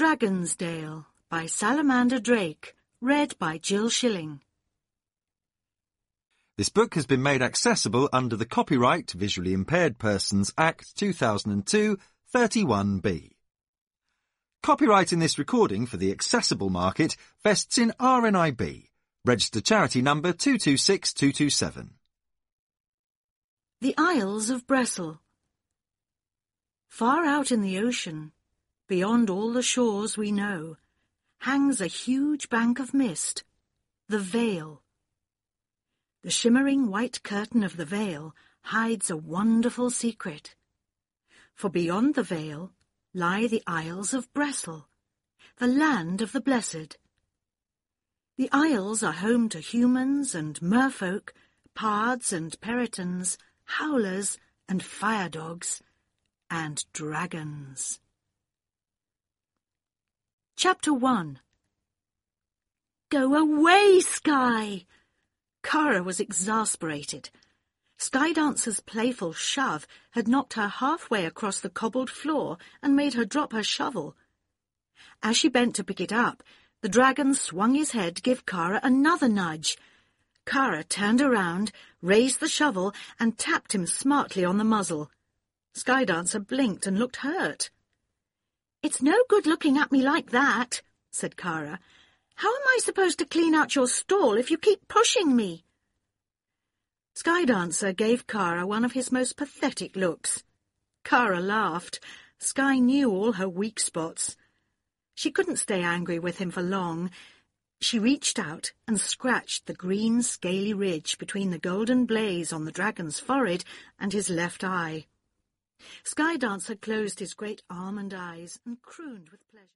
Dragonsdale by Salamander Drake, read by Jill Schilling. This book has been made accessible under the Copyright Visually Impaired Persons Act 2002, 31B. Copyright in this recording for the accessible market vests in RNIB, registered charity number 226227. The Isles of Bressil. Far out in the ocean, beyond all the shores we know, hangs a huge bank of mist, the Veil. The shimmering white curtain of the veil hides a wonderful secret. For beyond the veil lie the Isles of Bressil, the land of the blessed. The isles are home to humans and merfolk, pards and peritons, howlers and fire dogs, and dragons. Chapter 1. Go away, Sky! Kara was exasperated. Skydancer's playful shove had knocked her halfway across the cobbled floor and made her drop her shovel. As she bent to pick it up, the dragon swung his head to give Kara another nudge. Kara turned around, raised the shovel, and tapped him smartly on the muzzle. Skydancer blinked and looked hurt. "It's no good looking at me like that," said Kara. "How am I supposed to clean out your stall if you keep pushing me?" Skydancer gave Kara one of his most pathetic looks. Kara laughed. Sky knew all her weak spots. She couldn't stay angry with him for long. She reached out and scratched the green, scaly ridge between the golden blaze on the dragon's forehead and his left eye. Skydancer closed his great almond eyes and crooned with pleasure.